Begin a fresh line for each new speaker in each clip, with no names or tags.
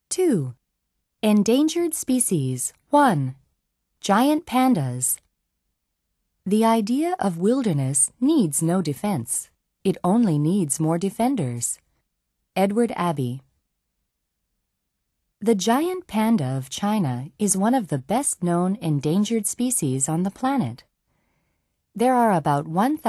2. Endangered species. 1. Giant pandas. The idea of wilderness needs no defense. It only needs more defenders. Edward Abbey. The giant panda of China is one of the best-known endangered species on the planet. There are about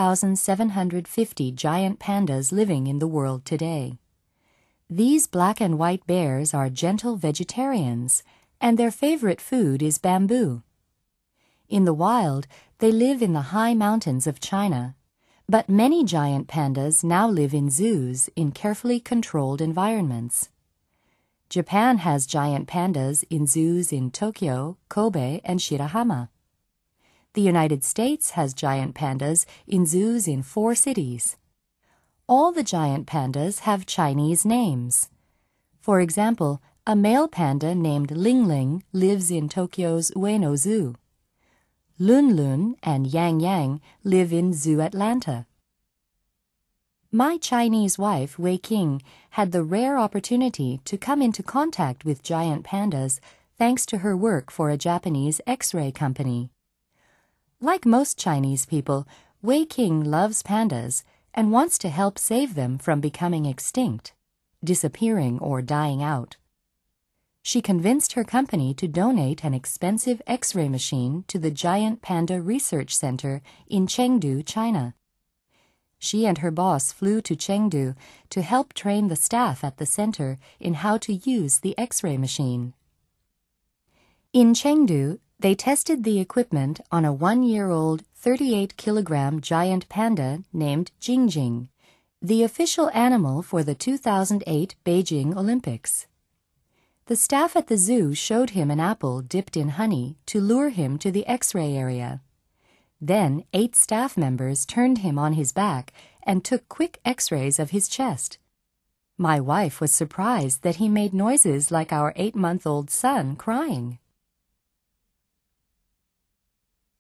1,750 giant pandas living in the world today. These black and white bears are gentle vegetarians, and their favorite food is bamboo. In the wild, they live in the high mountains of China, but many giant pandas now live in zoos in carefully controlled environments. Japan has giant pandas in zoos in Tokyo, Kobe, and Shirahama. The United States has giant pandas in zoos in 4 cities. All the giant pandas have Chinese names. For example, a male panda named Ling Ling lives in Tokyo's Ueno Zoo. Lun Lun and Yang Yang live in Zoo Atlanta. My Chinese wife, Wei Qing, had the rare opportunity to come into contact with giant pandas thanks to her work for a Japanese X-ray company. Like most Chinese people, Wei Qing loves pandas and wants to help save them from becoming extinct, disappearing, or dying out. She convinced her company to donate an expensive X-ray machine to the Giant Panda Research Center in Chengdu, China. She and her boss flew to Chengdu to help train the staff at the center in how to use the X-ray machine. In Chengdu, they tested the equipment on a 1-year-old 38-kilogram giant panda named Jingjing, the official animal for the 2008 Beijing Olympics. The staff at the zoo showed him an apple dipped in honey to lure him to the X-ray area. Then 8 staff members turned him on his back and took quick X-rays of his chest. My wife was surprised that he made noises like our 8-month-old son crying.